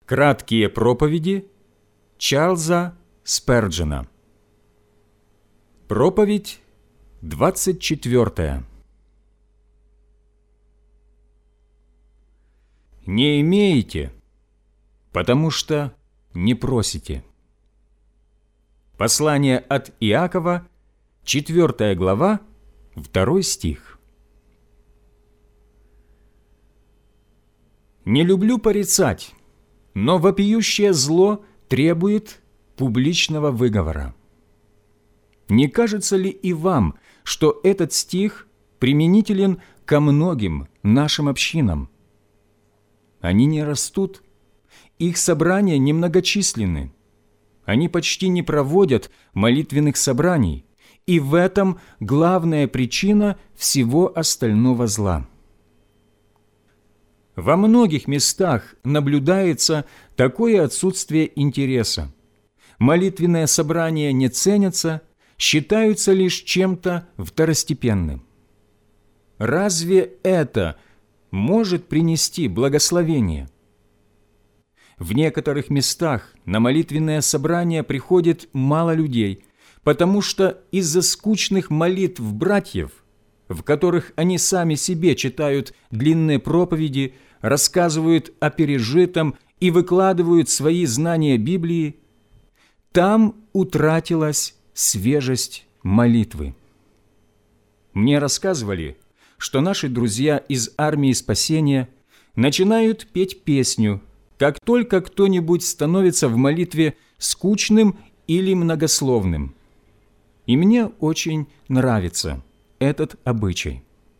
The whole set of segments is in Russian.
Краткие проповеди Чарльза Сперджена. Проповедь 24. Не имеете, потому что не просите. Послание от Иакова, 4 глава, 2 стих. Не люблю порицать, но вопиющее зло требует публичного выговора. Не кажется ли и вам, что этот стих применителен ко многим нашим общинам? Они не растут, их собрания немногочисленны, они почти не проводят молитвенных собраний, и в этом главная причина всего остального зла. Во многих местах наблюдается такое отсутствие интереса. Молитвенные собрания не ценятся, считаются лишь чем-то второстепенным. Разве это может принести благословение? В некоторых местах на молитвенное собрание приходит мало людей, потому что из-за скучных молитв братьев, в которых они сами себе читают длинные проповеди, рассказывают о пережитом и выкладывают свои знания Библии, там утратилась свежесть молитвы. Мне рассказывали, что наши друзья из армии спасения начинают петь песню, как только кто-нибудь становится в молитве скучным или многословным. И мне очень нравится этот обычай.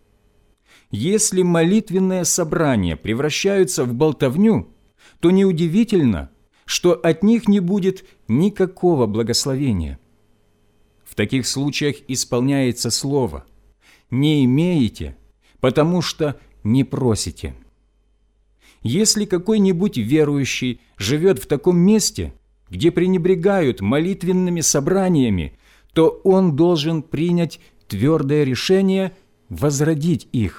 Если молитвенные собрания превращаются в болтовню, то неудивительно, что от них не будет никакого благословения. В таких случаях исполняется слово «не имеете, потому что не просите». Если какой-нибудь верующий живет в таком месте, где пренебрегают молитвенными собраниями, то он должен принять твердое решение возродить их.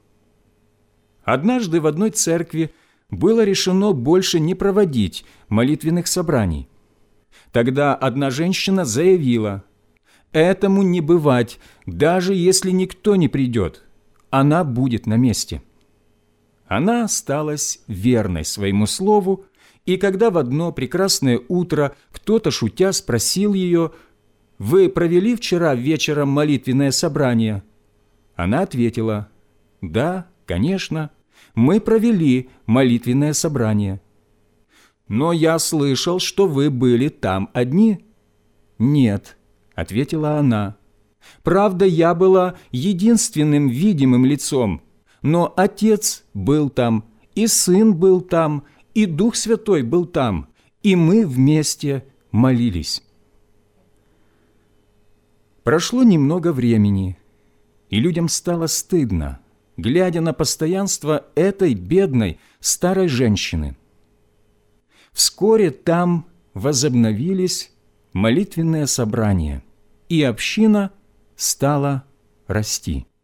Однажды в одной церкви было решено больше не проводить молитвенных собраний. Тогда одна женщина заявила: «Этому не бывать, даже если никто не придет, она будет на месте». Она осталась верной своему слову, и когда в одно прекрасное утро кто-то шутя спросил ее: «Вы провели вчера вечером молитвенное собрание?» Она ответила: «Да, конечно, мы провели молитвенное собрание». «Но я слышал, что вы были там одни». «Нет», — ответила она. «Правда, я была единственным видимым лицом, но Отец был там, и Сын был там, и Дух Святой был там, и мы вместе молились». Прошло немного времени, и людям стало стыдно, глядя на постоянство этой бедной старой женщины. Вскоре там возобновились молитвенные собрания, и община стала расти.